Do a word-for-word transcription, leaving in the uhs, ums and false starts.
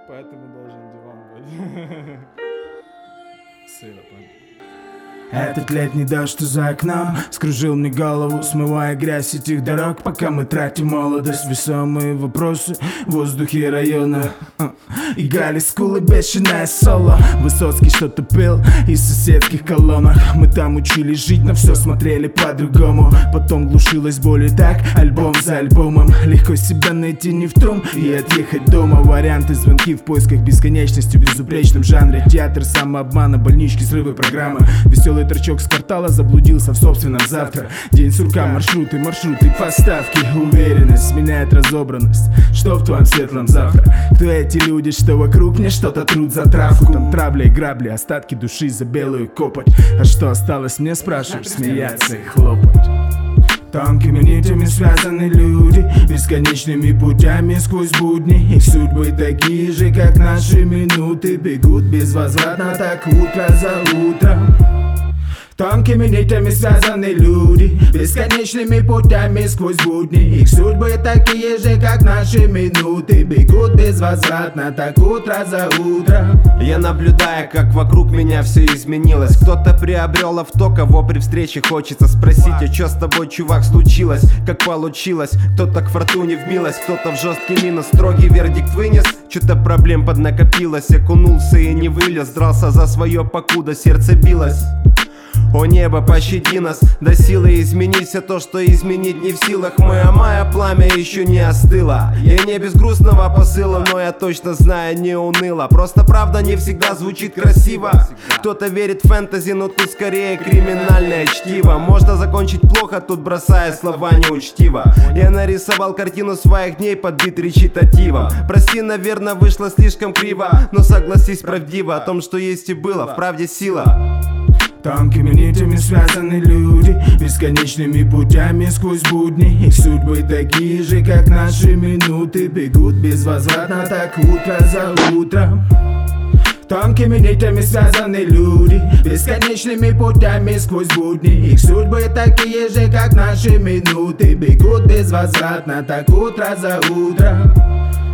Поэтому должен диван быть. Сыро, понял. Этот летний дождь, что за окном, скружил мне голову, смывая грязь этих дорог, пока мы тратим молодость. Весомые вопросы в воздухе района и гали скулы, бешеное соло. Высоцкий что-то пел из соседских колонок. Мы там учились жить, но все смотрели по-другому. Потом глушилась боль и так, альбом за альбомом. Легко себя найти не в том и отъехать дома. Варианты, звонки в поисках бесконечности в безупречном жанре. Театр самообмана, больнички, срывы программы. Веселый торчок с квартала заблудился в собственном завтра. День сурка, маршруты, маршруты, поставки. Уверенность сменяет разобранность. Что в твоем светлом завтра? Кто эти люди, что вокруг мне что-то трут за травку? Там травля и грабли, остатки души за белую копоть. А что осталось мне, спрашиваешь, смеяться и хлопать? Тонкими нитями связаны люди, бесконечными путями сквозь будни. Их судьбы такие же, как наши минуты, бегут безвозвратно так утро за утром. Тонкими нитями связаны люди, бесконечными путями сквозь будни. Их судьбы такие же, как наши минуты, бегут безвозвратно так утро за утром. Я наблюдаю, как вокруг меня все изменилось. Кто-то приобрел авто, кого при встрече хочется спросить: а чё с тобой, чувак, случилось? Как получилось? Кто-то к фортуне в милость, кто-то в жесткий минус. Строгий вердикт вынес, что-то проблем поднакопилось. Окунулся и не вылез, дрался за свое, покуда сердце билось. О небо, пощади нас, до силы изменить все то, что изменить не в силах мы. А мое пламя еще не остыло. Я не без грустного посыла, но я точно знаю, не уныло. Просто правда не всегда звучит красиво. Кто-то верит в фэнтези, но тут скорее криминальное чтиво. Можно закончить плохо, тут бросая слова неучтиво. Я нарисовал картину своих дней под бит речитативом. Прости, наверное, вышло слишком криво, но согласись правдиво о том, что есть и было, в правде сила. Тонкими нитями связаны люди, бесконечными путями сквозь будни. Их судьбы такие же, как наши минуты, бегут безвозвратно так утро за утром. Тонкими нитями связаны люди, бесконечными путями сквозь будни. Их судьбы такие же, как наши минуты, бегут безвозвратно так утро за утром.